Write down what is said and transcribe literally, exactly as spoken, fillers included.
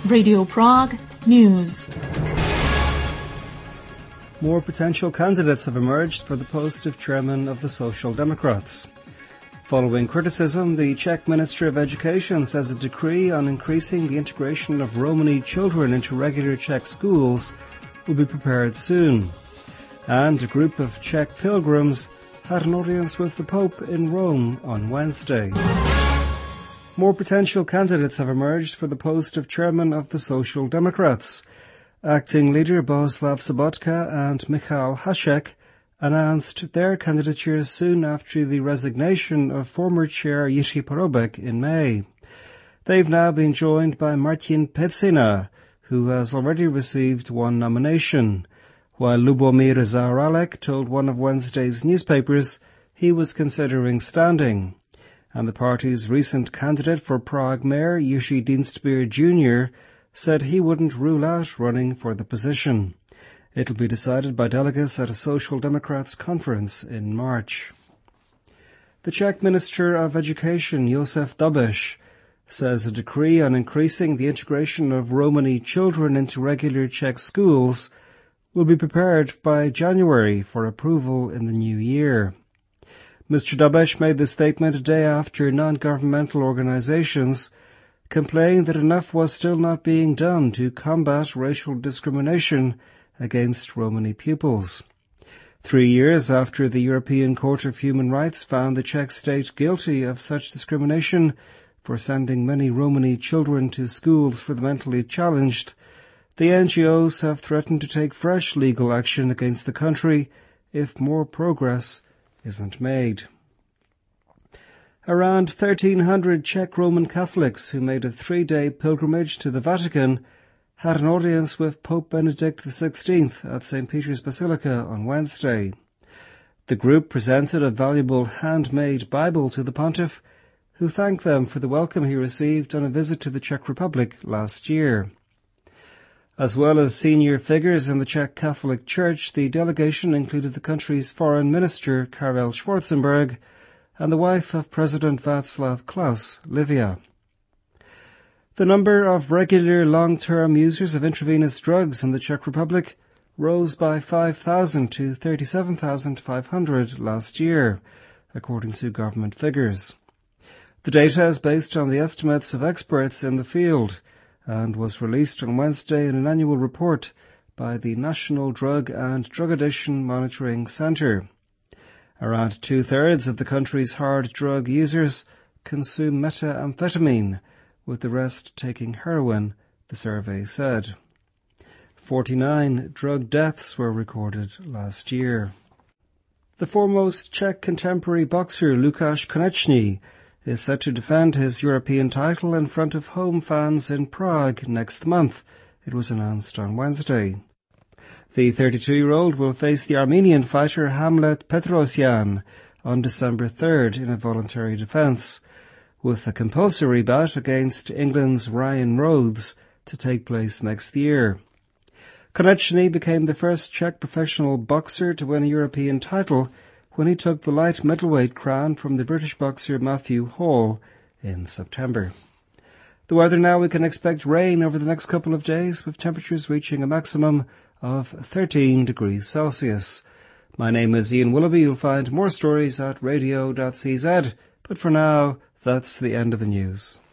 Radio Prague News. More potential candidates have emerged for the post of chairman of the Social Democrats. Following criticism, the Czech Minister of Education says a decree on increasing the integration of Romani children into regular Czech schools will be prepared soon. And a group of Czech pilgrims had an audience with the Pope in Rome on Wednesday. More potential candidates have emerged for the post of chairman of the Social Democrats. Acting leader Bohuslav Sobotka and Michal Hašek announced their candidatures soon after the resignation of former chair Jiří Paroubek in May. They've now been joined by Martin Pecina, who has already received one nomination, while Lubomir Zaoralek told one of Wednesday's newspapers he was considering standing. And the party's recent candidate for Prague mayor, Jiří Dienstbier Junior, said he wouldn't rule out running for the position. It'll be decided by delegates at a Social Democrats conference in March. The Czech Minister of Education, Josef Dobeš, says a decree on increasing the integration of Romani children into regular Czech schools will be prepared by January for approval in the new year. Mister Dobeš made the statement a day after non-governmental organizations complained that enough was still not being done to combat racial discrimination against Romani pupils. Three years after the European Court of Human Rights found the Czech state guilty of such discrimination for sending many Romani children to schools for the mentally challenged, the N G Os have threatened to take fresh legal action against the country if more progress isn't made. Around thirteen hundred Czech Roman Catholics who made a three-day pilgrimage to the Vatican had an audience with Pope Benedict the sixteenth at Saint Peter's Basilica on Wednesday. The group presented a valuable handmade Bible to the pontiff, who thanked them for the welcome he received on a visit to the Czech Republic last year. As well as senior figures in the Czech Catholic Church, the delegation included the country's foreign minister, Karel Schwarzenberg, and the wife of President Václav Klaus, Livia. The number of regular long-term users of intravenous drugs in the Czech Republic rose by five thousand to thirty-seven thousand five hundred last year, according to government figures. The data is based on the estimates of experts in the field and was released on Wednesday in an annual report by the National Drug and Drug Addiction Monitoring Centre. Around two-thirds of the country's hard drug users consume methamphetamine, with the rest taking heroin, the survey said. Forty-nine drug deaths were recorded last year. The foremost Czech contemporary boxer Lukáš Konečný is set to defend his European title in front of home fans in Prague next month, it was announced on Wednesday. The thirty-two-year-old will face the Armenian fighter Hamlet Petrosyan on December third in a voluntary defence, with a compulsory bout against England's Ryan Rhodes to take place next year. Konečný became the first Czech professional boxer to win a European title when he took the light middleweight crown from the British boxer Matthew Hall in September. The weather now, we can expect rain over the next couple of days, with temperatures reaching a maximum of thirteen degrees Celsius. My name is Ian Willoughby. You'll find more stories at radio dot c z, but for now, that's the end of the news.